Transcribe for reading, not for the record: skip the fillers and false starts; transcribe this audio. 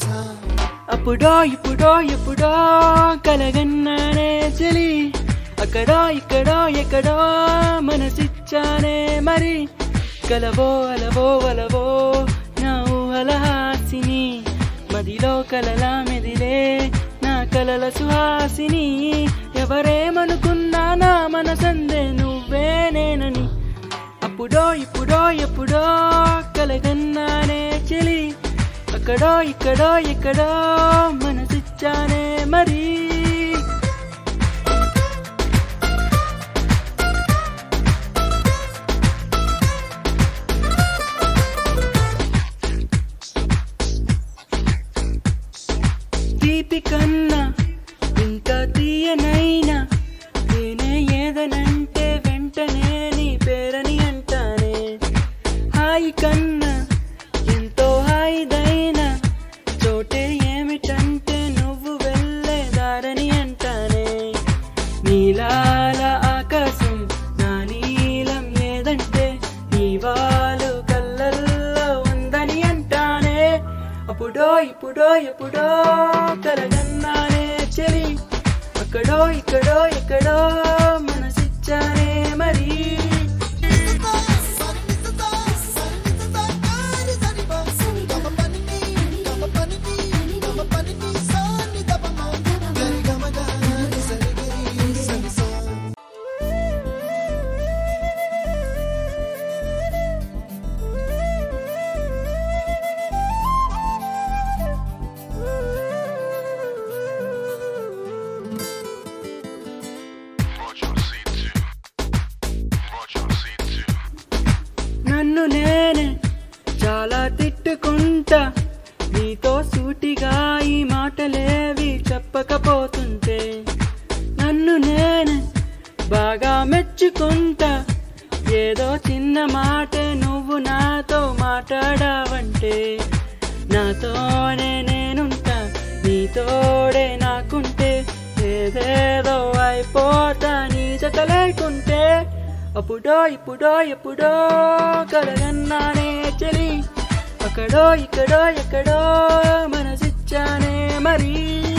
అప్పుడో ఇప్పుడో ఎప్పుడో కలగన్నానే చెలి, అక్కడో ఇక్కడో ఎక్కడో మనసిచ్చానే మరి. కలవో అలవో వలవో నా ఊహల హాసిని, మదిలో కలలా మెదిలే నా కలల సుహాసిని. ఎవరేమనుకున్నా నా మనసందే నువ్వేనేనని. అప్పుడో ఇప్పుడో ఎప్పుడో కలగన్నానే చెలి, అక్కడో ఇక్కడో ఎక్కడో మనసిచ్చానే మరి. తీపి కన్నా ఇంకా తీయనైనా నేనే ఏదనంటే వెంటనే నీ పేరని అంటానే. హాయి కన్నా ఎంతో హాయిదైనా చోటే ఏమిటంటే నువ్వు వెళ్ళే దారని అంటానే. నీలాల ఆకాశం నా నీలం ఏదంటే నీ వాలు కళ్ళల్లో ఉందని అంటానే. అప్పుడో ఇప్పుడో ఎప్పుడో కలగన్నానే చెలి, అక్కడో ఇక్కడో ఎక్కడో మనసిచ్చానే మరి. నన్ను నేనే చాలా తిట్టుకుంటా, నీతో సూటిగా ఈ మాటలేవి చెప్పకపోతుంటే. నన్ను నేనే బాగా మెచ్చుకుంటా, ఏదో చిన్న మాటే నువ్వు నాతో మాట్లాడావంటే. నాతోనే నేనుంటా, నీతోడే నాకుంటే, ఏదేదో అయిపోతా నీ జత లేకుంటే. అప్పుడో ఇప్పుడో ఎప్పుడో కలగన్నానే చెలి, అక్కడో ఇక్కడో ఎక్కడో మనసిచ్చానే మరి.